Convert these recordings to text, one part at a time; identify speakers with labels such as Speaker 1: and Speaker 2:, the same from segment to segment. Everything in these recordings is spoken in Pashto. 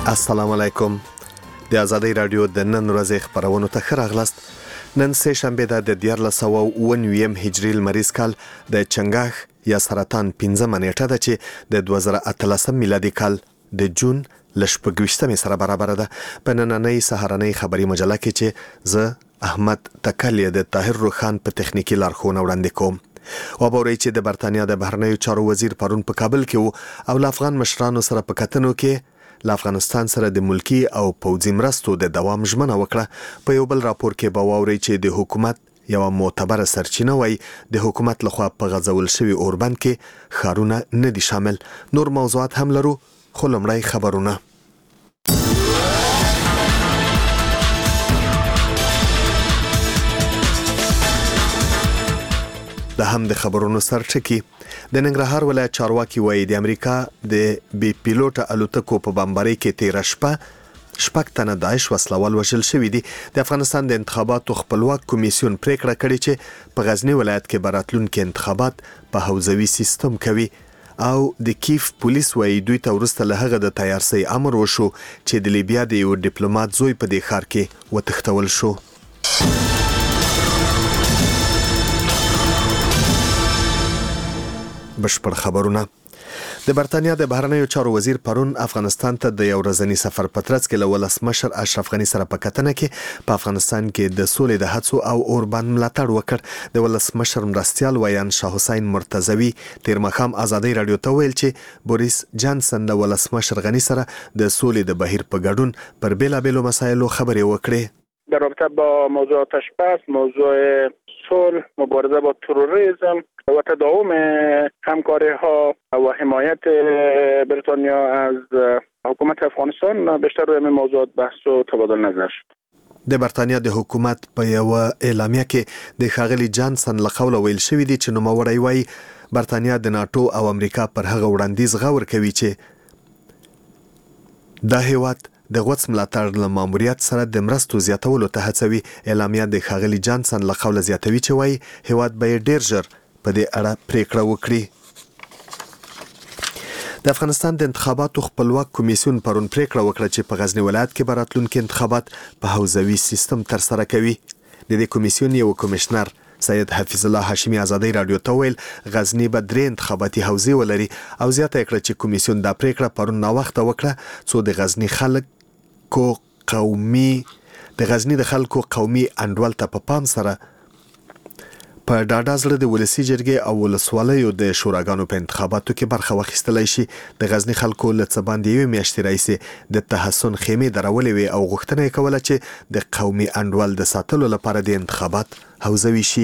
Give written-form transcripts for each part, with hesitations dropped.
Speaker 1: السلام علیکم. د آزادۍ رادیو د نن ورځې خبرونو ته ښه راغلاست. نن سه شنبه د 1409 هجري لمریز کال د چنګاښ یا سرطان 15 نیټه ده چې د 2013 میلادي کال د جون لشپږویشتمې سره برابر ده. په نننۍ سهارنۍ خبري مجله کې چې زه احمد تکلیه د طاهر روخان په تخنیکی لارښوونه وړاندې کوم. وبوري چې د برتانیا د بهرنیو چارو وزیر پرون په کابل کې وو او له افغان مشرانو سره په کتنو کې له افغانستان سره د ملکی او پوځي مرستو د دوام ژمنه وکړه. په یو بل راپور کې به واوري چې د حکومت یو معتبره سرچینه وای د حکومت لخوا په غځول شوی اوربند کې خارونه نه دي شامل. نور موضوعات هم لرو خو لمړی خبرونه. د هم د خبرونو سرټکی د ننګرهار ولایت چارواکي وایي د امریکا د بي پیلوټ الوتکو په بمبارۍ کې 13 شپږ تنه داعش وسلوال وژل شوي دي. د افغانستان د انتخاباتو خپلواک کمیسیون پریکړه کړې چې په غزنی ولایت کې براتلونکو انتخابات په حوزوي سیستم کوي او د کیف پولیس وایي دوی ته ورسته له هغه د تیارسي امر وشو چې د لیبیا د یو ډیپلوماټ زوی په دې ښار کې وتښتول شو. بشپړ خبرونه. د برتانیا د بهرنیو چارو وزیر پرون افغانستان ته د یو ورځنی سفر په ترڅ کې له ولسمشر اشرف غنی سره په کتنه کې په افغانستان کې د سولې د هڅو او اوربند ملاتړ وکړ. د ولسمشر مرستیال ویان شاه حسین مرتضوی تیر مخام آزادۍ رادیو ته ویل چې بوریس جانسن د ولسمشر غنی سره د سولې د بهیر په ګډون پر بیلابیلو مسایلو خبرې وکړې.
Speaker 2: در رابطه با موضوع آتش‌بس، موضوع صلح، مبارزه با تروریسم و تداوم همکاری‌ها و حمایت بریتانیا از حکومت افغانستان بیشتر روی این موضوعات بحث و تبادل نظر شد.
Speaker 1: د برتانیا د حکومت په یو اعلامیه کې د ښاغلي جانسن له قوله ویل شوی دی چې نوموړی وایي برتانیا د ناتو او امریکا پر هغه وړاندیز غور کوي چې دا هیواد د غوڅ ملاتړ له ماموریت سره د مرستو زیاتولو ته هڅوي. اعلامیه د ښاغلي جانسن له قوله زیاتوي چې وایي هیواد به ډیر ژر په دې اړه پریکړه وکړي. د افغانستان د انتخاباتو خپلواک کمیسیون پرون پریکړه وکړه چې په غزنی ولایت کې براتلونکو انتخابات په حوزوي سیستم ترسره کوي. د دې کمیسیون یو کمشنر سید حفیظ الله هاشمی آزادۍ رادیو ته ویل غزنی به 3 انتخاباتي حوزې ولري او زیاته کړه چې کمیسیون دا پریکړه پرون نا وخت وکړه څو د غزنی خلکو قومي انډول ته په پام سره په ډاډه زړه د ولسی جرګې او ولسوالیو د شوراګانو په انتخاباتو کې برخه واخیستلای شي. د غزنی خلکو له څه باندې یو میاشتې راځي د تحسن خیمه درولې وي او غوښتنه کوله چې د قومي انډول د ساتلو لپاره د انتخابات حوزوي شي.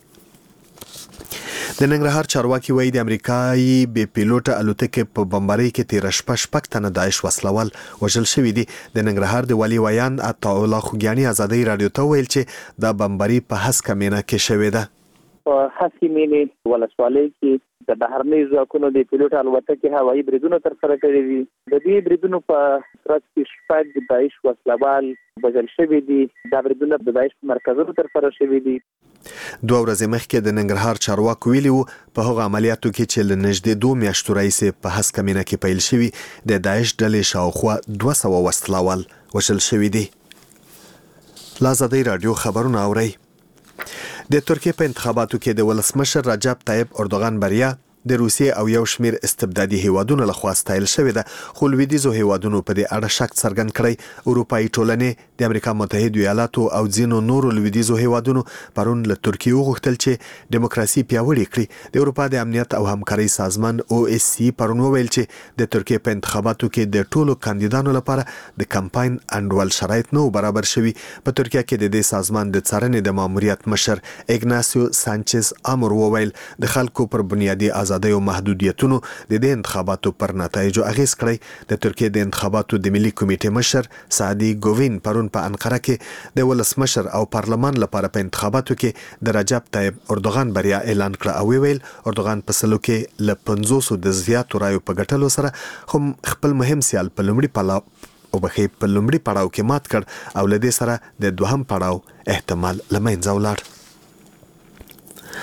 Speaker 1: د ننګرهار چارواکي وایي د امریکایي بي پیلوټ الوتکې په بمبارۍ کې 13 شپږ تنه داعش وسلوال وژل شوي دي. د ننګرهار د والي ویان عطاءالله خوګیاني آزادۍ رادیو ته ویل چې دا بمباري په هسکه مینه کې شوې ده.
Speaker 3: په هسکه مینه ولسوالۍ کې د بهرنۍ ځواکونو د پیلوټ الوتکې هوایي بریدونه ترسره کړي دي. د دې بریدونو په ترڅ کې شپږ داعش وسلوال وژل شوي دي. دا بریدونه د داعش په مرکزونو ترسره شوي دي.
Speaker 1: 2 ورځې مخکې د ننګرهار چارواکو ویلي وو په هغه عملیاتو کې چې له نږدې 2 میاشتو راهیسې په هسکه مینه کې پیل شوي د داعش ډلې شاوخوا 200 وسلوال وژل شوي دي. آزادۍ رادیو خبرونه اورئ. د ترکیه په انتخاباتو کې د ولسمشر رجب طیب اردوغان بریا د روسیې او یو شمیر استبدادي هیوادونو لخوا ستایل شوې ده خو لویدیځو هیوادونو په دې اړه شک څرګند کړی. اروپایي ټولنې د امریکا متحده ایالاتو او ځینو نورو لویدیځو هیوادونو پرون له ترکیه وغوښتل چې دیموکراسي پیاوړې کړي. د اروپا د امنیت او همکارۍ سازمان OSCE پرون وویل چې د ترکیه په انتخاباتو کې د ټولو کاندیدانو لپاره د کمپاین انډول شرایط نو برابر شوي. په ترکیه کې د دې سازمان د څارنې د ماموریت مشر اګناسیو سانچز امر وویل د خلکو پر بنیادي آزادۍ او محدودیتونو د دې انتخاباتو پر نتایجو اغیز کړی. د ترکیه د انتخاباتو د ملي کمیټې مشر سعدي ګوین پرون په انقره کې د ولسمشر او پارلمان لپاره په انتخاباتو کې د رجب طیب اردوغان بریا اعلان کړ او ویل اردوغان په سلو کې له 500 د زیاتو رایو په ګټلو سره هم خپل مهم سیال په لومړي پړاو کې مات کړ او له دې سره د دوهم پړاو احتمال له منځه ولاړ.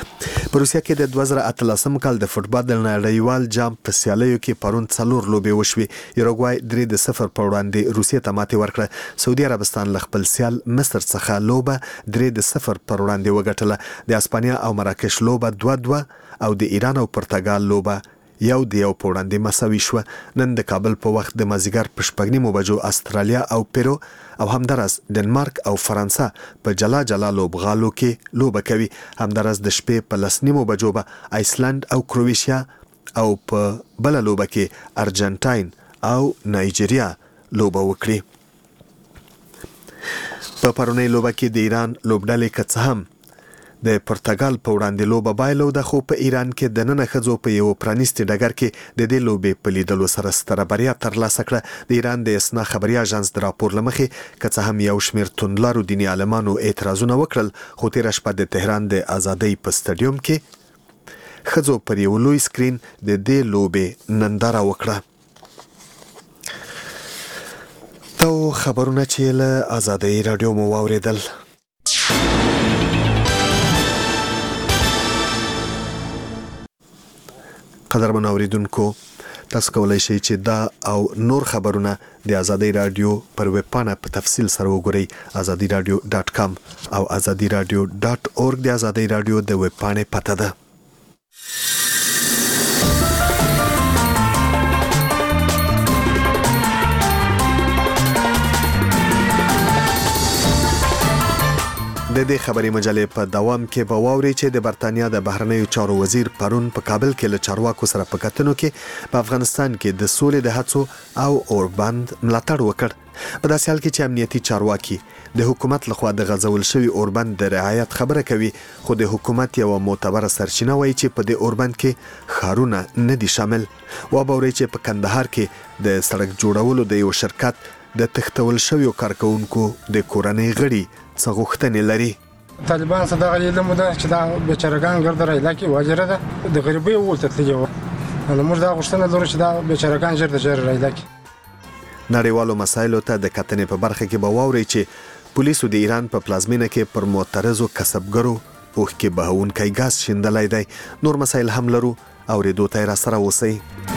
Speaker 1: په روسیه کې د 2018 کال د فوټبال د نړیوال جام په سیالیو کې پرون 4 لوبې وشوې. یوروګوای 3-0 په وړاندې روسیې ته ماتې ورکړه. سعودي عربستان له خپل سیال مصر څخه لوبه 3-0 پر وړاندې وګټله. د اسپانیا او مراکش لوبه 2-2 او د ایران او پرتګال لوبه 1-1 په وړاندې مساوي شوه. نن د کابل په وخت د مازیګر په 6 بجو استرالیا او پیرو او همدارس ډنمارک او فرانسه په جلا جلا لوبغالو کې لوبه کوي. همدارس د شپې په 10 بجو به ایسلند او کرواتیا او په بل لوبه کې ارجنټاین او نایجیریا لوبه وکړي. په پرونی لوبه کې د ایران لوبډلې که هم د پرتګال په وړاندې لوبه بایلوده، خو په ایران کې د نن ښځو په یو پرانیستي ډګر کې د دې لوبې په لیدلو سره ستره بریا ترلاسه کړه. د ایران د اسنا خبري اژانس د راپور له مخې که هم یو شمېر توندلارو دیني عالمانو اعتراضونه وکړل، خو تېره شپه د تهران د ازادۍ په سټډیوم کې ښځو پر یو لوی سکرین د دې لوبې ننداره وکړه. ته خبرونه چې له ازادۍ راډیو مو واورېدل. قدرمن اوریدونکو، تاسو کولای شئ چې دا او نور خبرونه د ازادۍ رادیو پر ویب پاڼه په تفصیل سره وګورئ. azadiradio.com او azadiradio.org د ازادۍ رادیو د ویب پاڼې پته ده. د دې خبري مجلې په دوام کې به واوري چې د برتانیا د بهرنیو چارو وزیر پرون په کابل کې له چارواکو سره په کتنو کې په افغانستان کې د سولې د هڅو او اوربند ملاتړ وکړ. په داسې حال کې چې امنیتي چارواکي د حکومت لخوا د غځول شوی اوربند د رعایت خبره کوي، خو د حکومت یو معتبره سرچینه وایي چې په دې اوربند کې ښارونه نه دي شامل. وبوري چې په کندهار کې د سړک جوړولو د یو شرکت د تختول شویو کارکونکو د کورنۍ غړي څه غوښتنې لري.
Speaker 4: طالبان صدق علم ده چې دا بیچارهګان ګرځي رایلا کې واجره ده د غریبۍ ولته تللی و. نو موږ دا غوښتنه لرو چې دا بیچارهګان ژر د ژر رایلا کې.
Speaker 1: نړیوالو مسایلو ته د کتنې په برخه کې به واوري چې پولیسو د ایران په پلازمینه کې پر معترضو کسبګرو اوښکې بهونکی ګاز شیندلی دی. نور مسایل هم لرو، اورېدو ته یې راسره اوسئ.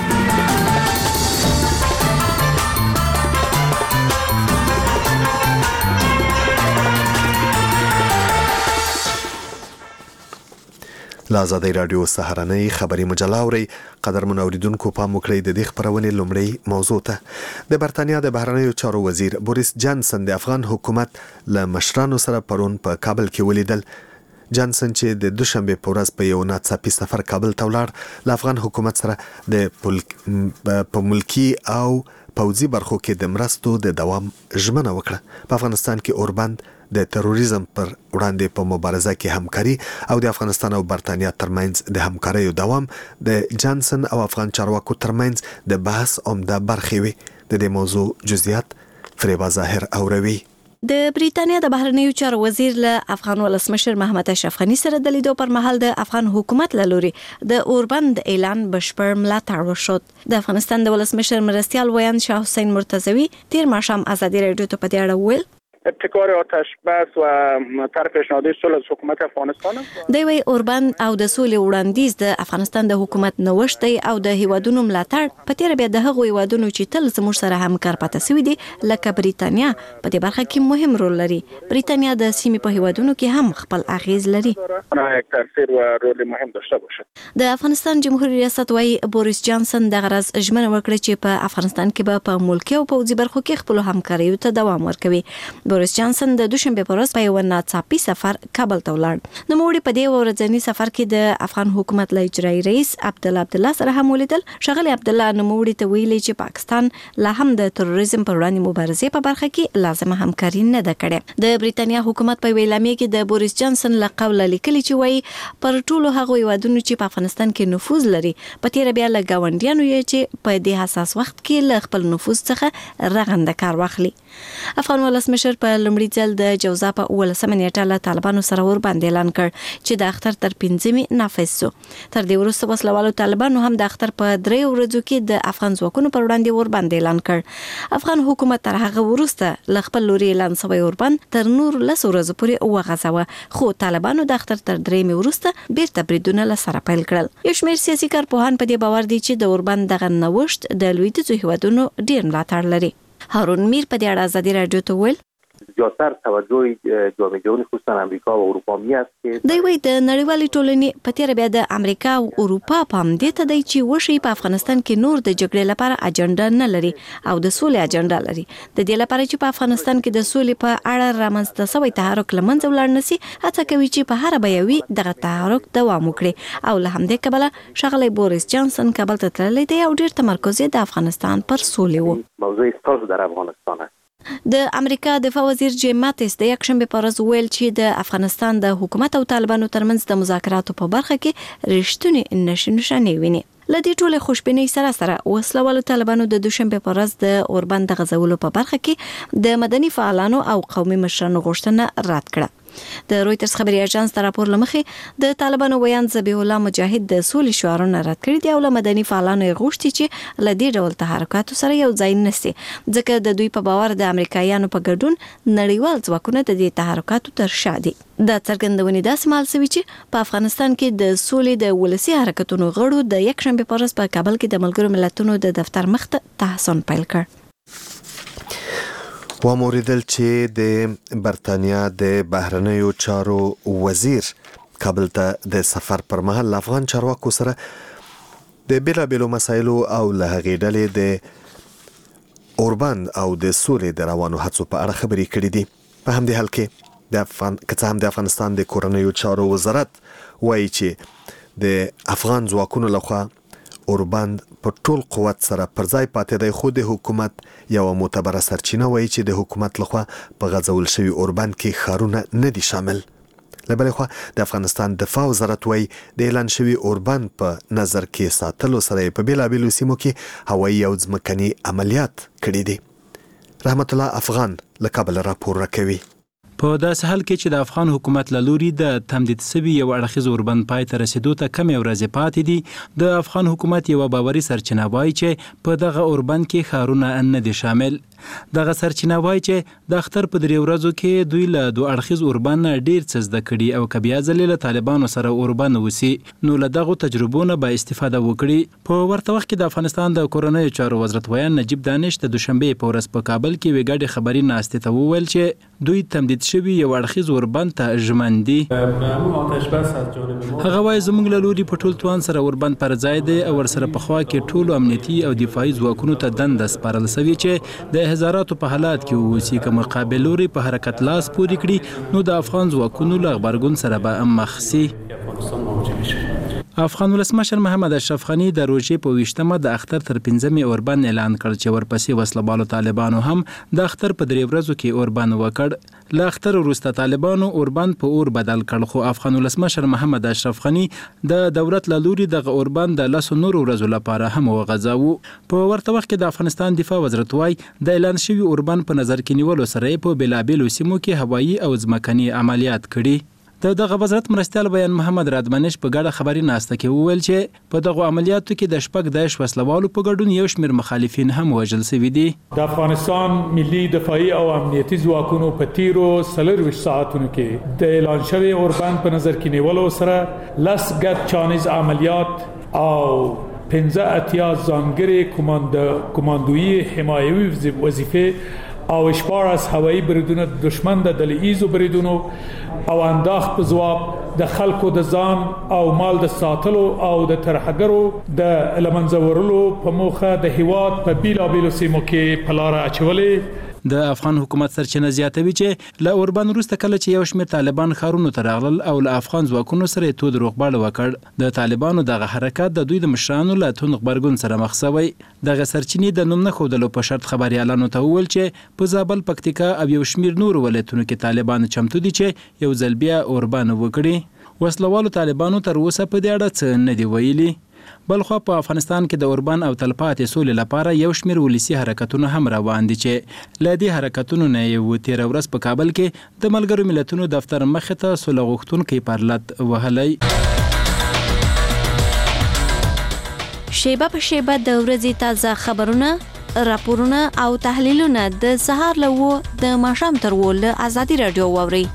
Speaker 1: له ازادۍ راډیو سهارنۍ خبري مجله اورئ. قدرمن اوریدونکو، پام وکړئ د دې خپرونې لومړۍ موضوع ته. د برتانیا د بهرنیو چارو وزیر بوریس جانسن د افغان حکومت له مشرانو سره پرون په کابل کې ولیدل. جانسن چې د دوشنبه په ورځ په یو ناڅاپي سفر کابل ته ولاړ، له افغان حکومت سره په ملکی او پوځي برخو کې د مرستو د دوام ژمنه وکړه. په افغانستان کې اوربند د تروریزم پر وړاندې په مبارزه کې همکاري او د افغانستان او برتانیا ترمنځ د همکاریو دوام د جانسن او افغان چارواکو ترمنځ د بحث عمده برخې وي. د دې موضوع جزئیات فریبا ظاهر اوروي.
Speaker 5: د بریتانیا د بهرنیو چارو وزیر له افغان ولسمشر محمد اشرف غني سره د لیدو پر مهال د افغان حکومت له لوري د اوربند اعلان بشپړ ملاتړ وشود. د افغانستان د ولسمشر مرستیال ویاند شاه حسین مرتضوی تیر ماښام ازادي رادیو ته په دې اړه وویل
Speaker 2: ابتکار آتش بس و طرح پیشنهادی صلح از حکومت افغانستان
Speaker 5: دی وی اوربند او د سولې وړاندیز د افغانستان د حکومت نوښت دی او د هیوادونو ملاتړ په تیر بیا د هغو هیوادونو چې تل زموږ سره همکار پاتې شوي دي لکه بریتانیا په دې برخه کې مهم رول لري. بریتانیا د سیمې په هیوادونو کې هم خپل اغیز لري.
Speaker 2: یک تاثیر و رول مهم داشته باشد.
Speaker 5: د افغانستان جمهوریت ریاست وايي بوریس جانسن د غرض ژمنه وکړه چې په افغانستان کې به په ملکی او پوځي برخو کې خپل همکاریو ته دوام ورکوي. بوریس جانسن د دوشنبه په ورځ په یو ناڅاپي سفر کابل ته ولاړ. نو موږ په دې ورځنی سفر کې د افغان حکومت له اجرایي رئیس عبدالله سره هم ولیدل. شغله عبدالله نو موږ ته ویلي چې پاکستان لا هم د تروریزم پر وړاندې مبارزې په برخه کې لازمه همکاري نه ده کړې. د بریتانیا حکومت په ویلامې کې د بوریس جانسن له قوله لیکلي چې وایي پر ټولو هغو هیوادونو چې په افغانستان کې نفوذ لري په تیر بیا له ګاونډیانو یې چې په دې حساس وخت کې له خپل نفوذ څخه رغنده کار واخلي. افغان ولسمشر په لومړي ځل د جوزا په 18 نیټه له طالبانو سره ور باندې اعلان کړ چې د اختر تر 15 نافذ شو. تر دې وروسته وسلوالو طالبانو هم د اختر په 3 ورځو کې د افغان ځواکونو پر وړاندې ور باندې اعلان کړ. افغان حکومت تر هغه وروسته ل خپل لوري اعلان شوی ور باندې تر نور 10 ورځې پورې وغځاوه، خو طالبانو د اختر تر 3 وروسته بیرته بریدونه له سره پیل کړل. یو شمېر سیاسي کارپوهان په دې باور دي چې د ور باندې دغه نوښت د لویدیځو هیوادونو ډیر ملاتړ لري. هارون میر په دې اړه ازادي رادیو ته ویل
Speaker 6: زیاتر توجه جامعه جهانی خصوصا امریکا و اروپا می است که
Speaker 5: دوی وایي د نړیوالې ټولنې په تیر بیا د امریکا او اروپا په هم دې ته دی چې وشي په افغانستان کې نور د جګړې لپاره اجنډا نه لري او د سولې اجنډا لري. د دې لپاره چې په افغانستان کې د سولې په اړه رامنځته شوی تحرک لمنځه ولاړ نشي، هڅه کوي چې په هر بیاوي دغه تحرک دوام وکړي. او له همدې کبله ښاغلی بوریس جانسن کابل ته تللی دی او ډیر تمرکز د افغانستان پر سولې و.
Speaker 6: موضوع ستاسو در افغانستان است.
Speaker 5: د امریکا دفاع وزیر جیم ماتیس د یکشنبه په ورځ ویل چې د افغانستان د حکومت او طالبانو ترمنځ د مذاکراتو په برخه کې رښتونی نشانې ویني. لدې ټوله خوشبینۍ سره وسلوالو طالبانو د دوشنبه په ورځ د اوربند غزولو په برخه کې د مدني فعالانو او قومي مشرانو غوښتنه رد کړه. د رويټرز خبري اژانس تر راپور لمخې د طالبانو ویان ذبیح الله مجاهد د سولې شعارونه رد کړي دي او له مدني فعالانو غوښتي چې له دې ډول تحرکاتو سره یو ځای نشي، ځکه د دوی په باور د امریکایانو په ګډون نړیوال ځواکونه د دې تحرکاتو تر شا دي. دا څرګندونې داسې مال سوي چې په افغانستان کې د سولې د ولسی حرکتونو غړو د یکشنبه په ورځ په کابل کې د ملګرو ملتونو د دفتر مخ ته تحسن پیل کړ.
Speaker 1: وموریدل چې د برتانیا د بهرنیو چارو وزیر کابل ته د سفر پر مهال افغان چارواکو سره د بیلابیلو مسایلو او له هغې ډلې د اوربند او د سولې د روانو هڅو په اړه خبرې کړې دي. په همدې حال کې د افغانستان د کورنیو چارو وزارت وایي چې د افغان ځواکونو لخوا اوربند په ټول قوت سره پر ځای پاتې دی، خو د حکومت یو معتبره سرچینه وایي چې د حکومت لخوا په غځول شوي اوربند کې ښارونه نه دي شامل. له بلې خوا د افغانستان دفاع وزارت وایي د اعلان شوي اوربند په نظر کې ساتلو سره په بیلابیلو سیمو کې هوایي او ځمکني عملیات کړي دي. رحمت الله افغان له کابل راپور راکوي.
Speaker 7: په داسې حال کې چې د افغان حکومت له لوري د تمدید شوي یو اړخیز اوربند پای ته رسیدو ته کمې ورځې پاتې دي، د افغان حکومت یوه باوري سرچینه وایي چې په دغه اوربند کې ښارونه نه دي شامل. دغه سرچینه وایي چې د اختر په 3 ورځو کې دوی له 2 اړخیز اوربند نه ډیر څه زده کړي او که بیا ځلې له طالبانو سره اوربند وسي نو له دغو تجربو نه به استفاده وکړي. په ورته وخت کې د افغانستان د کورنیو چارو وزارت ویان نجیب دانش د دوشنبه په ورځ په کابل کې یوې ګډې خبري ناستې ته وویل چې دوی تمدید شوي یو اړخیز اوربند ته ژمن دي. هغه وایي زموږ له لوري په ټول توان سره اوربند پر ځای دی او ورسره په خوا کې ټولو امنیتي او دفاعي ځواکونو ته دنده سپارل شوې چې د هزاراتو په حالات کې اوسي که مقابل لوري په حرکت لاس پورې کړي نو د افغان ځواکونو له غبرګون سره به مخ شي. افغان ولسمشر محمد اشرف غني د روژې په 20مه د اختر تر 15مې اوربند اعلان کړ چې ورپسې وسلوالو طالبانو هم د اختر په 3 ورځو کې اوربند وکړ. له اختر وروسته طالبانو اوربند په اور بدل کړ، خو افغان ولسمشر محمد اشرف غني د دولت له لوري دغه اوربند د 10 نورو ورځو لپاره هم وغځاوه. په ورته وخت کې د افغانستان دفاع وزارت وایي د اعلان شوي اوربند په نظر کې نیولو سره په بیلابیلو سیمو کې هوایي او ځمکني عملیات کړي. دغه وزارت مرستیال بیان محمد رادمنش په ګډه خبري ناسته کې وویل چې په دغه عملیاتو کې د شپږ داعش وسلوالو په ګډون یو شمېر مخالفین هم وژل شوي دي.
Speaker 8: د افغانستان ملي دفاعي او امنیتي ځواکونو په تیرو 24 ساعتونو کې د اعلان شوي اوربند په نظر کې نیولو سره 10 ګډ چانیز عملیات او 15 اتیا ځانګړي کماندویي حمایوي وظیفې او 14 هوایي بریدونه دشمن د دلیزو بریدونو او انداخت په ځواب د خلکو د ځان او مال د ساتلو او د ترهګرو د لمنځورلو په موخه د هیواد په بیلابیلو سیمو کې په لاره اچولې.
Speaker 7: د افغان حکومت سرچینه زیاتوي چې له اوربند وروسته کله چې یو شمېر طالبان ښارونو ته راغلل او له افغان ځواکونو سره یې تود روغبړ وکړ، د طالبانو دغه حرکت د دوی د مشرانو له توند غبرګون سره مخ شوی. دغه سرچینې د نوم نه ښودلو په شرط خبریالانو ته وویل چې په زابل، پکتیکا او یو شمېر نورو ولایتونو کې طالبان چمتو دي چې یو ځل بیا اوربند وکړي. وسلوالو طالبانو تر اوسه په دې اړه څه نه دي ویلي. بلخوا په افغانستان کې د اوربان او تلپاتې سولې لپاره یو شمېر ولسي حرکتونه هم روان دي چې له دې حرکتونو نه یو تېره ورځ په کابل کې د ملګرو ملتونو دفتر مخې ته سوله غوښتونکی پارلت وهلی.
Speaker 5: شیبه په شیبه د ورځې تازه خبرونه، راپورونه او تحلیلونه د سهار له 9 د ماښام تر 10 له ازادي رادیو واورئ.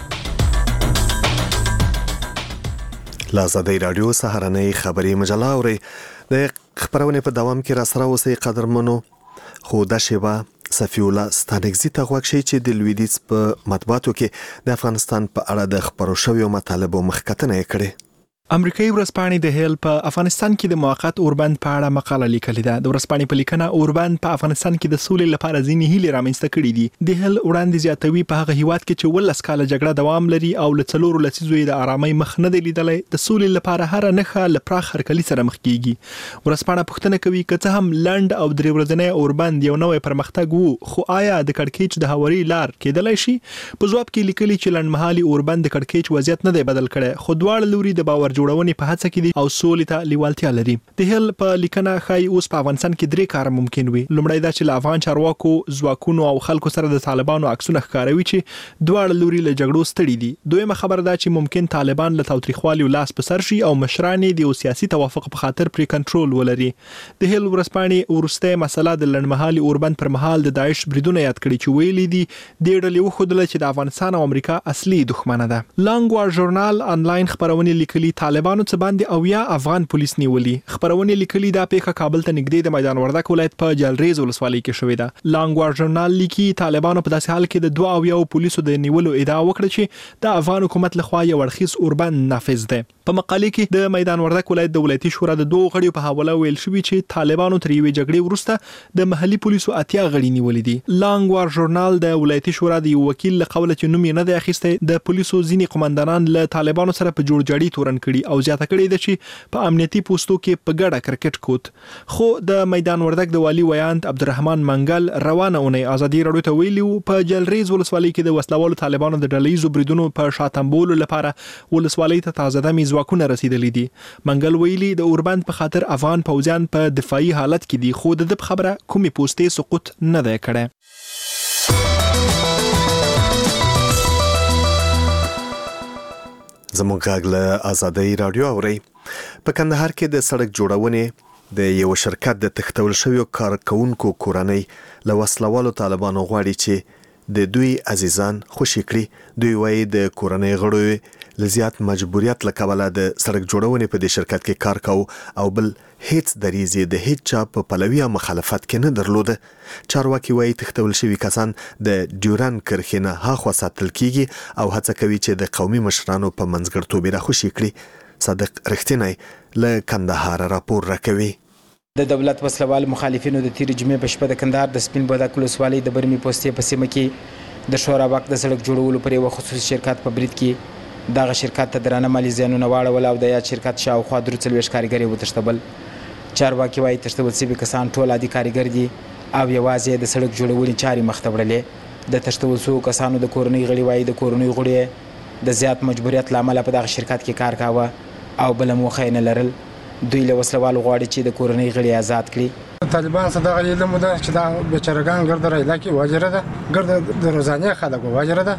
Speaker 1: له ازادي رادیو سهارنۍ خبري مجله اورئ. د خبرونې په دوام کې را سره اوسئ قدرمنو. خو د شیبه صفی الله ستانکزي ته غوږ شئ چې د لویدیځ په مطبوعاتو کې د افغانستان په اړه د خبرو شویو مطالبو مخکتنه یې کړې.
Speaker 9: امریکایي ورځپاڼې د هیل په افغانستان کې د موقت اوربند په اړه مقاله لیکلې ده. د ورځپاڼې په لیکنه اوربند په افغانستان کې د سولې لپاره ځینې هیلې رامنځته کړې دي. د هیل وړاندې زیاتوي په هغه هیواد کې چې 12 کاله جګړه دوام لري او له 4 لسیزو د آرامۍ مخ نه دی لیدلی، د سولې لپاره هر نښه له پراخ هرکلي سره مخ کیږي. ورځپاڼه پوښتنه کوي که څه هم لنډ او 3 ورځنی اوربند یو نوې پرمختګ وو، خو آیا د کړکېچ د هواري لار کېدلی شي؟ په ځواب کې لیکلي چې لنډمهالي اوربند د کړکېچ وضعیت نه دی بدل کړی، خو دواړه لوري د باور جوړونې په هڅه او سولې ته لیوالتیا لري. د هیل په لیکنه ښایي اوس په افغانستان کې 3 کار ممکن وي. لومړی دا چې له افغان چارواکو، ځواکونو او خلکو سره د طالبانو عکسونه ښکاروي چې دواړه لوري له جګړو ستړي دي. دویمه خبره دا چې ممکن طالبان له تاوتریخوالي لاس په سر شي او مشران د سیاسي توافق په خاطر پرې کنټرول ولري. د هیل ورځپاڼې ورسته مسله د لنډمهالي اوربند پر مهال د داعش بریدونه یاد کړي چې ویلي دي د ډلې وښودله چې د افغانستان او امریکا اصلي دښمنه ده. لانګ وار ژورنال انلاین خبرونه لیکلي طالبانو څه باندې او یا افغان پولیس نیولي. خبرونه لیکلي دا پیښه کابل ته نږدې د میدان وردک ولایت په جلریز ولسوالۍ کې شوې ده. لانګ وار ژورنال لیکي طالبانو په داسې حال کې د 2 پولیسو د نیولو ادعا وکړه چې د افغان حکومت لخوا یو اړخیز اوربند نافذ ده. په مقالې کې د میدان وردک ولایت د ولایتي شورا د 2 غړیو په حواله ویل شوی چې طالبانو تر یوې جګړې وروسته د محلي پولیسو 80 غړي نیولي دي. لانګ وار ژورنال د ولایتي شورا د یو وکیل له قوله چې نوم یې نه دی اخیستی د پولیسو ځینې قومندانان له طالبانو سره په جوړجاړي تورن کړي او زیاته کړي ده چې په امنیتي پوسټو کې په ګډه کرکټ کوت. خو د میدان وردک د والی ویاند عبدالرحمن منګل روانه اونۍ ازادي رادیو ته ویلي په جلریز ولسوالۍ کې د وسلوالو طالبانو د ډلهیزو بریدونو په شاتمبولو لپاره ولسوالۍ ته تازه دمي ځواکونه رسیدلي دي. منګل ویلي د اوربند په خاطر افغان پوځیان په دفاعي حالت کې دي، خو د خبره کومې پوسټې سقوط نه دی کړی.
Speaker 1: زموږ غږ له ازادي رادیو اورئ. په کندهار کې د سړک جوړونې د یو شرکت د تختول شویو کارکونکو کورنۍ له وسلوالو طالبانو غواړي چې د دوی عزیزان خوشي کړي. دوی وایي د کورنۍ غړو له زیات مجبوریت له کبله د سړک جوړونې په دې شرکت کې کار کوو او بل هیڅ دریزې د هیڅ چا په پلوي یا مخالفت کې نه درلوده. چارواکي وایي تختول شوي کسان د ډیورن کرښې نه هاخوا ساتل کیږي او هڅه کوي چې د قومي مشرانو په منځګړتوب یې راخوشي کړي. صادق رښتینی له کندهار راپور راکوي.
Speaker 10: د دولت وسلوال مخالفینو د تیر جمعې په شپه د کندهار د سپین بولدک ولسوالۍ د برمي پوستې په سیمه کې د شورابک د سړک جوړولو پر یو خصوصي شرکت په برید کې دغه شرکت ته درانه مالي زیانونه واړول او د یاد شرکت شاوخوا 43 کارګر وتښتول. چارواکي وایي تښتول شوي کسان ټول عادي کارګر دي او یوازې د سړک جوړولو چارې مخ ته وړلې. د تښتول شوو کسانو د کورنۍ غړي وایي د کورنۍ غړي د زیات مجبوریت له امله په دغه شرکت کې کار کاوه او بل موخه نه لرل. دوی له وسلوالو غواړي چې د کورنۍ غړي آزاد کړي.
Speaker 4: طالبان صدق علم ده چې دا بیچارهګان ګرد رایلا کې واجره ده، ګرد د روزانه خلک واجره ده،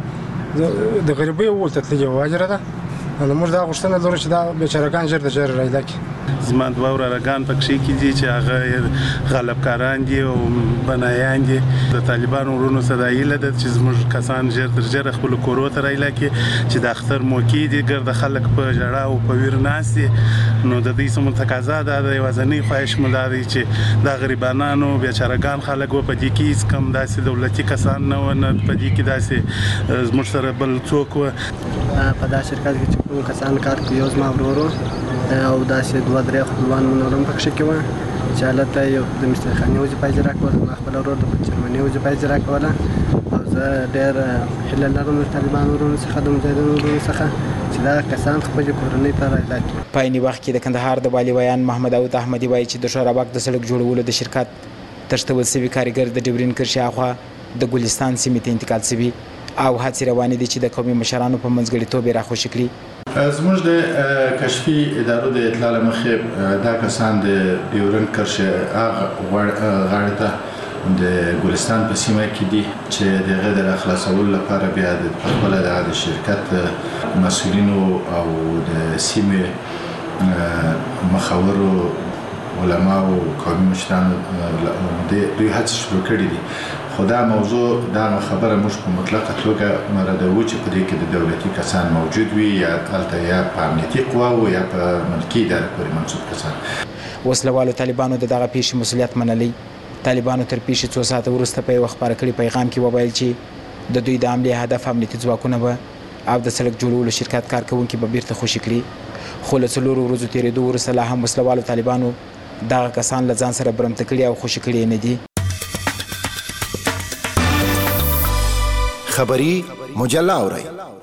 Speaker 4: د غریبۍ ولته تللی واجره ده. نو موږ دا غوښتنه لرو چې دا بیچارهګان ژر د ژر رایلا کې
Speaker 11: زما دوه ورارګان پکې کې دي چې هغه غلبکاران دي او بنایان دي. د طالبانو ورونو صدایله ده چې زموږ کسان ژر تر ژره خپل کورو ته رایلا کې چې د اختر موقع دي ګرد خلک په جړه او په ویر ناس دي. نو د دې سم تقاضا ده د یوازنۍ خواهش مداري چې د غریبانو بیچارهګان خلک و په دې کې کم داسې دولتي کسان نه ونه په دې کې داسې زموږ سره بل څوک
Speaker 12: په دا شرکت کې کوم کسان کار کوي. یو زما ورور او داسې 2-3 خپلوان منورم پکښې کې وه چې هلته یو د مسترخانې وظیفه اجرا کوله، ما خپل ورور د چرمنۍ وظیفه اجرا کوله او زه ډېر هیله لرم د طالبانو ورونو څخه د مجاهدینو ورونو څخه چې دا کسان خپلې کورنۍ ته رایلا کړي.
Speaker 10: په عیني وخت کې د کندهار د والي ویان محمد داود احمدي وایي چې د شورابک د سړک جوړولو د شرکت تښتول شوي کارګر د ډیورین کرښې هاخوا د ګلستان سیمې ته انتقال شوي او هڅې روانې دي چې د قومي مشرانو په منځګړیتوب یې راخوشي کړي.
Speaker 13: زموږ د کشفي ادارو د اطلاع مخې دا کسان د ډیورنډ کرښې غاړې ته د ګلستان په سیمه کې دي چې دغه د خلاصولو لپاره بیا د خپل د شرکت مسؤلینو او د سیمه مخاورو علما او قومي مشرانو دوی هڅه شروع کړې دي. خو دا موضوع دا خبره موږ په مطلقه توګه مردو چې په دې کې د دولتي کسان موجود وي یا البته یا په امنیتي قواو یا په ملکي ادارو پورې منسوب کسان.
Speaker 10: وسلوالو طالبانو دغه پیښې مسؤلیت منلی. طالبانو تر پیښې 2 ساعته وروسته په یو خبر کړي پیغام کې وویل چې د دوی د عملي هدف امنیتي ځواکونه به او د سړک جوړولو شرکت کارکونکي به بیرته خوشي کړي. خو له 4 ورځو تیرېدو وروسته لا هم وسلوالو طالبانو دغه کسان له ځان سره برمته کړي او خوشي کړي نه دي.
Speaker 14: خبری مجله اورئ.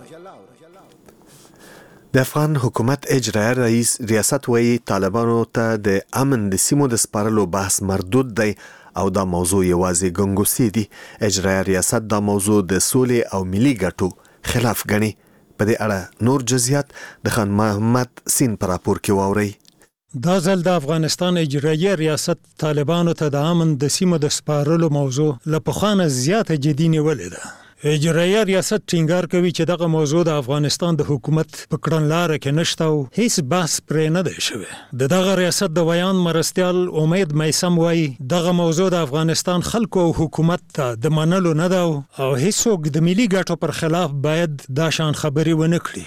Speaker 1: د افغان حکومت اجرایي رئیس ریاست وایي طالبانو ته د امن د سیمو د سپارلو بحث مردود دی او دا موضوع یوازې ګنګوسې دي. اجرایي ریاست دا موضوع د سولې او ملي ګټو خلاف ګڼي. په دې اړه نور جزئیات د خان محمد سین پر راپور کې واورئ.
Speaker 15: دا ځل د افغانستان اجرایي ریاست طالبانو ته د امن د سیمو د سپارلو موضوع له پخوانه زیاته جدي نیولې ده. اجرایي ریاست ټینګار کوي چې دغه موضوع د افغانستان د حکومت په کړنلاره کې نشته او هیڅ بحث پرې نه دی شوی. دغه ریاست د بیان مرستیال امید میسم وایي دغه موضوع د افغانستان خلکو او حکومت ته د منلو نه ده او هیڅوک د ملي ګټو پر خلاف باید دا شان خبرې ونه کړي.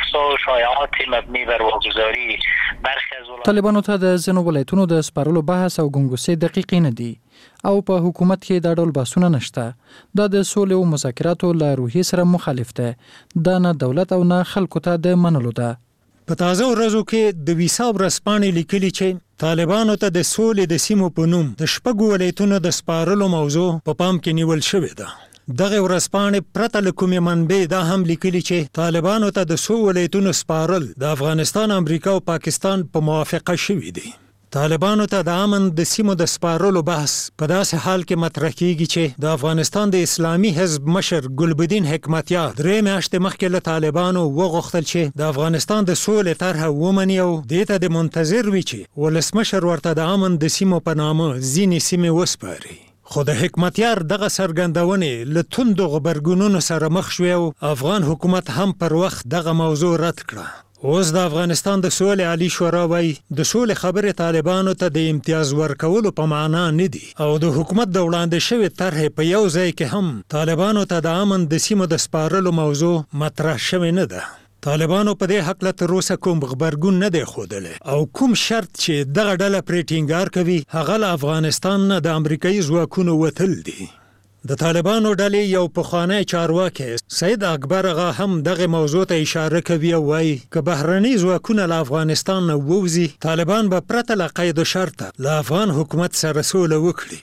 Speaker 16: شایعات مبنی بر واگذاری برخی از
Speaker 17: طالبانو ته د ځینو ولایتونو د سپارلو بحث او ګنګوسې دقیقې نه دي او په حکومت کې دا ډول بحثونه نشته. دا د سولې او مذاکراتو له روحیې سره مخالف ده. دا نه دولت او نه خلکو ته د منلو ده.
Speaker 15: په تازه ورځو کې د ویسا ورځپاڼې لیکلي چې طالبانو ته د سولې د سیمو په نوم د 6 ولایتونو د سپارلو موضوع په پام کې نیول شوې ده. دغه ورځپاڼې پرته له کومې منبع دا هم لیکلي چې طالبانو ته د 100 ولایتونو سپارل د افغانستان، امریکا او پاکستان په موافقه شوي دي. طالبانو ته د امن د سیمو د سپارلو بحث په داسې حال کې مطرح کیږي چې د افغانستان د اسلامي حزب مشر ګلبدین حکمتیار 3 میاشتې مخکې له طالبانو وغوښتل چې د افغانستان د سولې طرحه ومني او دې ته د منتظر وي چې ولسمشر ورته د امن د سیمو په نامه ځینې سیمې وسپاري. خو د حکمتیار دغه سرګندونې له توندو غبرګونونو سره مخ شوې او افغان حکومت هم پر وخت دغه موضوع رد کړه. اوس د افغانستان د سولې عالی شورا وایي د سولې خبرې طالبانو ته د امتیاز ورکولو په معنا نه دي او د حکومت د وړاندې شوې طرحې په یو ځای کې هم طالبانو ته د امن د سیمو د سپارلو موضوع مطرح شوې نه ده. طالبانو په دې حق له تر اوسه کوم خبرګون نه دی ښودلی او کوم شرط چې دغه ډله پرې ټینګار کوي هغه له افغانستان نه د امریکایي ځواکونو وتل دي. د طالبانو ډلې یو پخوانی چارواکی سید اکبر آغا هم دغه موضوع ته اشاره کوي او وایي که بهرني ځواکونه له افغانستان نه ووځي طالبان به پرته له قید و شرطه له افغان حکومت سره سوله وکړي.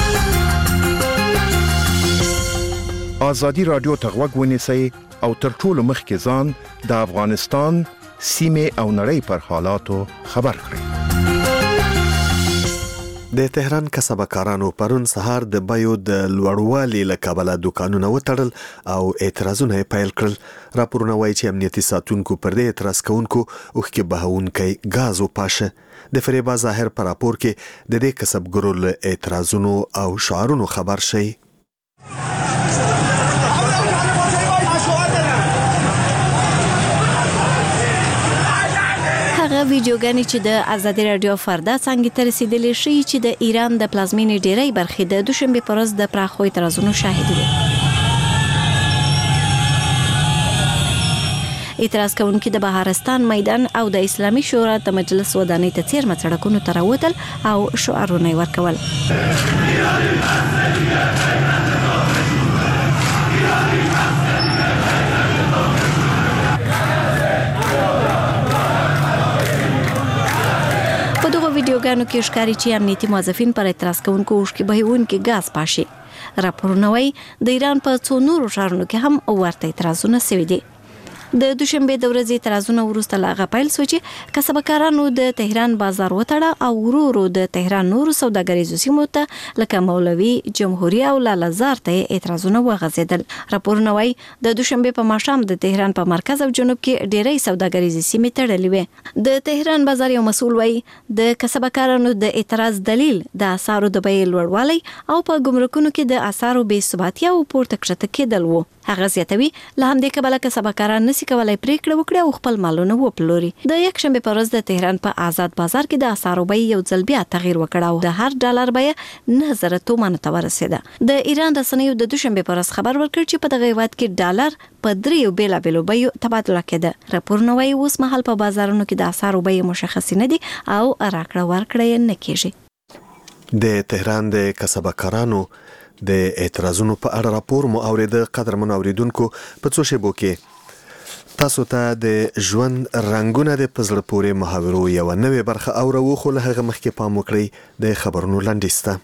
Speaker 14: ازادي رادیو ته غوږ ونیسئ او تر ټولو مخکې ځان د افغانستان سیمې او نړۍ پر حالاتو خبر کړئ.
Speaker 1: د تهران کسبکارانو پرون سهار د بیو د لوړوالي له کبله دوکانونه وتړل او اعتراضونه یې پیل کړل. راپورونه وایي چې امنیتي ساتونکو پر دې اعتراض کوونکو اوښکې بهونکی ګاز وپاشه. د فریبا ظاهر په راپور کې د دې کسبګرو له اعتراضونو او شعارونو خبر شي.
Speaker 5: ویډیوګانې چې د آزادي رادیو فردا څنګه ته رسیدلې شي چې د ایران د پلازمینې ډیری برخې د دوشنبه پر ورځ د پراخو اعتراضونو شاهد وي. اعتراض کوونکي د بهارستان میدان او د اسلامي شورا د مجلس ودانۍ ته څیرمه سړکونو ته راوتل او شعارونه ورکول. ویډیوګانو کې ښکاري چې امنیتي موظفین پر اعتراض کوونکو اوښکې بهونکي ګاز پاشي. راپورونه وایي د ایران په څو نورو ښارونو کې هم ورته اعتراضونه شوي دي. د دوشنبه د ورځې اعتراضونه وروسته لا غپایل سو چې کسبکارانو د تهران بازار وټړه او ورورو د تهران نور سوداګریزو سیمو ته لکه مولوي جمهوریت او لالزار ته اعتراضونه وغځیدل. راپورونه وايي د دوشنبه په ماښام د تهران په مرکز او جنوب کې ډېری سوداګریزي سیمې تړلې وې. د تهران بازار یو مسؤل وايي د کسبکارانو د اعتراض دلیل د اسعارو د بیې لوړوالی او په ګمرکونو کې د اسعارو بې ثباتي او پورته کښته کېدل وو. هغه زیاتوي له همدې کبله کسبکاران نشي کولای پریکړه وکړي او خپل مالونه وپلوري. د یکشنبه په ورځ د تهران په آزاد بازار کې د اسعارو بیې یو ځل بیا تغییر وکړ او د هر ډالر بیه 9000 تومان ته ورسېده. د ایران رسنیو د دوشنبه په ورځ خبر ورکړ چې په دغه هیواد کې ډالر په دریو بیلابیلو بیو تبادله کېده. راپورونه وايي اوس مهال په بازارونو کې د اسعارو بیې مشخص نه دي او راکړه ورکړه نه کېږي.
Speaker 1: د تهران د کسبکارانو د اعتراضونو په اړه راپور مو اوریده. قدرمن اوریدونکو په څو شیبو کې تاسو ته د ژوند رنگونه د پزړه پورې محاورو یو نوې برخه اورو خو له هغه مخکې پام وکړئ د خبرونو لنډیسته.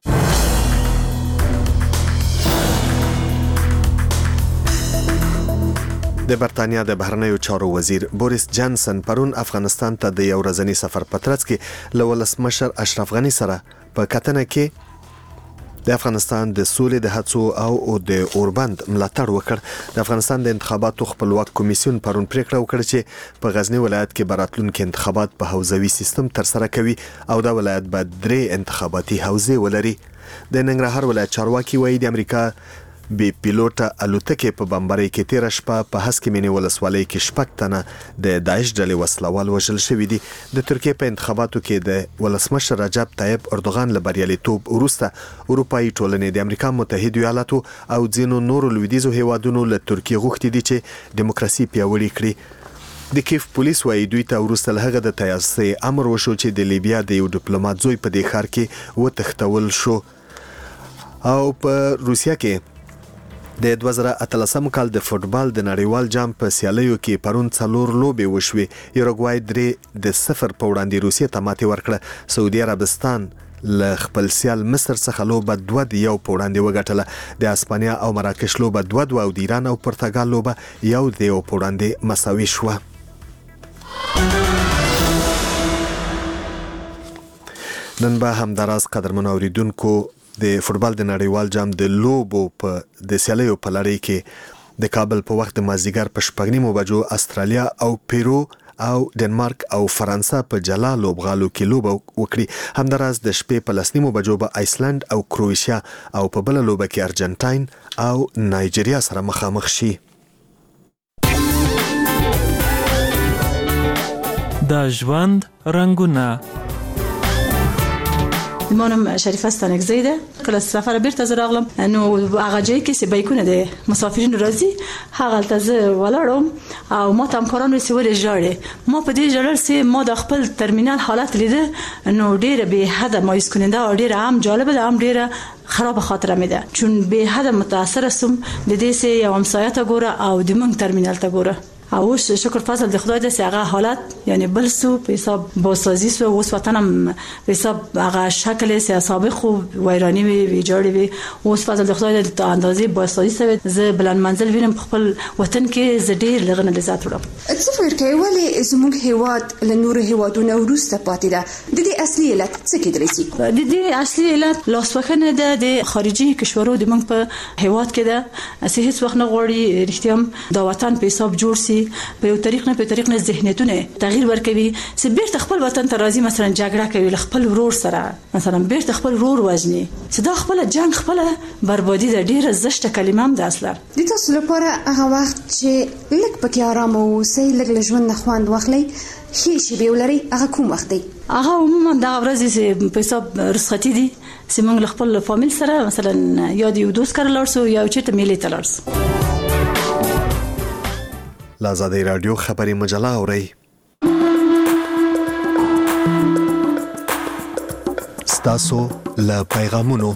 Speaker 1: د برتانیا د بهرنیو چارو وزیر بوریس جانسن پرون افغانستان ته د یو ورځني سفر په ترڅ کې له ولسمشر اشرف غني سره په کتنه کې د افغانستان د سولې د هڅو او د اوربند ملاتړ وکړ. د افغانستان د انتخاباتو خپلواک کمیسیون پرون پریکړه وکړه چې په غزنی ولایت کې براتلونکي انتخابات په حوزوي سیستم ترسره کوي او دا ولایت به 3 انتخاباتي حوزې ولري. د ننګرهار ولایت چارواکي وایي د امریکا بي پیلوټه الوتکې په بمبارۍ کې تیر شپه په هسکمینې ولسوالۍ کې 6 تنه د داعش ډلې وسلوال وژل شوي دي. د ترکیې په انتخاباتو کې د ولسمشر رجب طیب اردوغان له بریالیتوب وروسته اروپایي ټولنې د امریکا متحده ایالاتو او ځینو نورو لویدیځو هیوادونو له ترکیې غوښتي دي چې دیموکراسي پیاوړې کړي. د کیف پولیس وایي دوی ته وروسته له هغه د تیاسي امر وشو چې د لیبیا د یو ډیپلوماټ زوی په دې ښار کې وتښتول شو. او په روسیا کې د 2018 کال د فوتبال د نړیوال جام په سیالیو کې پرون 4 لوبې وشوي. یوروګوای 3-0 په وړاندې روسیې ته ماتې ورکړه. سعودي عربستان له خپل سیال مصر څخه لوبه 2-1 په وړاندې وګټله. د اسپانیا او مراکش لوبه 2-2 او د ایران او پرتګال لوبه 1-1 په وړاندې مساوي شوه. نن به همداراز قدرمن اوریدونکو د فوتبال د نړیوال جام د لوبو په د سیالیو په لړۍ کې د کابل په وخت د مازدیګر په 6:30 بجو استرالیا او پیرو او ډنمارک او فرانسه په جلا لوبغالو کې لوبه وکړي. همداراز د شپې په 10:30 بجو به آیسلند او کروشیا او په بل لوبه کې ارجنټاین او نایجیریا سره مخامخ شي.
Speaker 18: د ژوند رنگونه.
Speaker 19: منم شریفه ستانکزی ده. کله سفر بیرته زه راغلم نو هغه ځای کې چې بایکونه د مسافرینو راځي هغه ته زه ولاړم او ما ته همکارانو چې ولې ژاړي. ما په دې ژړل چې ما د خپل ترمینال حالت لیده نو ډیره به حد مایوس کننده او ډیره هم جالبه ده هم ډیره خراب خاطره مې ده چون به حد متاثر سم د دې چې یو همسایه ته ګوره او د مونږ ترمینال ته ګوره. او شکر فضل د خدای د هغه حالت یعنی بل سو په حساب بازسازی سو اوس وطنم په حساب هغه شکل سیاسي خو ویرانی وی جوړی وی اوس فضل د خدای د اندازې بازسازی سو زه بلند منزل وینم په خپل وطن کې ز ډیر لغنه لذت وړم.
Speaker 20: څه فکر کوي ولی زموږ هیواد له نور هیوادونو ورسته پاتې ده؟ د دې اصلي علت څه کېدلی شي؟
Speaker 19: د دې اصلي علت لاسوهنه ده د خارجي کشورو د موږ په هیواد کې ده. هیڅ وخت نه غوړي رښتیا د وطن په حساب جوړ سي په یو طریق نه ذهنیتونه تغییر ورکوي چې بیرته خپل وطن ته راځي مثلا جګړه کوي خپل ورور سره مثلا بیرته خپل ورور وژني چې دا خپل جنگ خپل بربادي د ډیره زشته کلمه هم ده. اصلا
Speaker 20: د تاسو لپاره هغه وخت چې لږ پکې آرام اوسئ لږ له ژوند نه خوند واخلئ ښې شیبې ولرئ هغه کوم وخت دی؟
Speaker 19: هغه عموما دغه ورځې چې په حساب رخصتي دي چې موږ خپل فامیل سره مثلا یا د یو دوست کار لاړ سو یا چیرته میلې ته لاړ سو.
Speaker 1: لازادی رادیو خبری مجله اورئ. ستاسو له پیغامونو.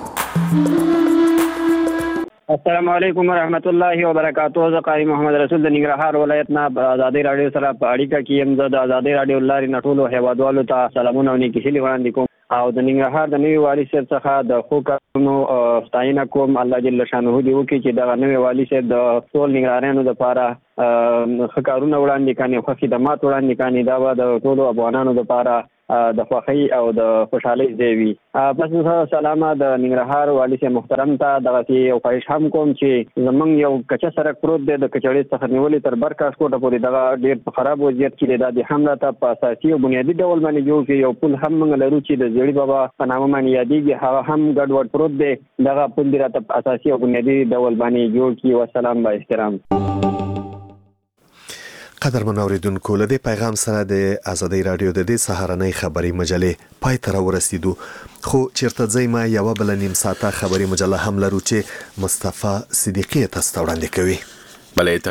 Speaker 21: السلام علیکم ورحمت الله وبرکاتہ. زه قاری محمد رسول د ننګرهار ولایت نه آزادی رادیو سره په اړیکه کې یم. زه د آزادی رادیو لارې نه ټولو هیوادوالو ته سلامونه او نیکي هیلې وړاندې کوم. او د ننګرهار د نوي والي صاحب څخه د خو کارونو ستاینه کوم. الله جل شانه دې وکړي چې دغه نوي والي صاحب د ټول ننګرهاریانو لپاره ښه کارونه وړاندې کړي او ښه خدمات وړاندې کړي. دا به د ټولو افغانانو لپاره د خوښۍ او د خوشحالۍ ځای وي. پس سلامه د ننګرهار والي صاحب محترم ته دغسې یو خواهش هم کوم چې زمونږ یو کچه سړک پروت دی د کچړې څخه نیولې تر برکاشکوټه پورې دغه ډېر په خراب وضعیت کې دی. دا د هم راته په اساسي او بنیادي ډول باندې جوړ کړي. یو پل هم موږ لرو چې د زیړي بابا په نامه باندې یادېږي، هغه هم ګډوډ پروت دی. دغه پل دې راته په اساسي او بنیادي ډول باندې جوړ کړي. وسلام با احترام.
Speaker 1: قدرمن اوریدونکو، له دې پیغام سره د آزادۍ رادیو د دې سهارنۍ خبري مجلې پای ته راورسېدو. خو چیرته ځای ما یوه بله نیم ساعته خبري مجله هم لرو چې مصطفی صدیقي تاسو ته وړاندې کوي.
Speaker 3: بله